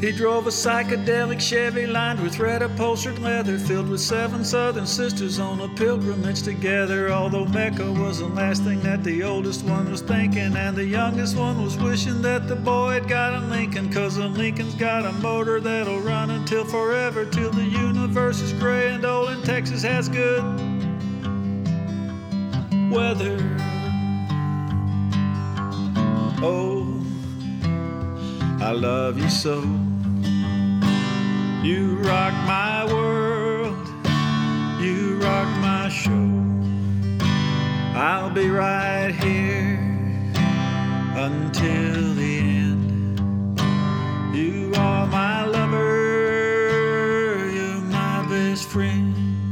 He drove a psychedelic Chevy lined with red upholstered leather, filled with 7 southern sisters on a pilgrimage together. Although Mecca was the last thing that the oldest one was thinking, and the youngest one was wishing that the boy had got a Lincoln, 'cause a Lincoln's got a motor that'll run until forever, till the universe is gray and old and Texas has good weather. Oh, I love you so. You rock my world, you rock my show. I'll be right here until the end. You are my lover, you're my best friend.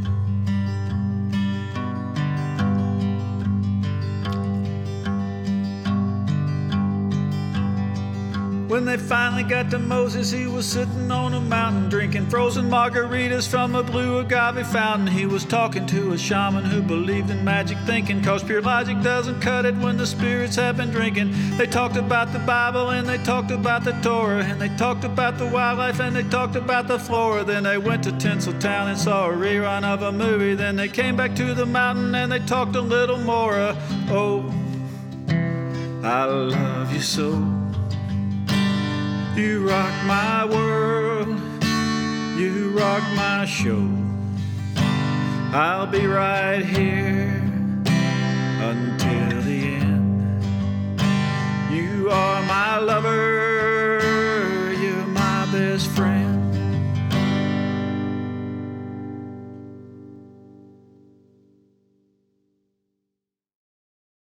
When they finally got to Moses, he was sitting on a mountain drinking frozen margaritas from a blue agave fountain. He was talking to a shaman who believed in magic thinking, 'cause pure logic doesn't cut it when the spirits have been drinking. They talked about the Bible and they talked about the Torah, and they talked about the wildlife and they talked about the flora. Then they went to Tinseltown and saw a rerun of a movie. Then they came back to the mountain and they talked a little more. Oh, I love you so. You rock my world, you rock my show. I'll be right here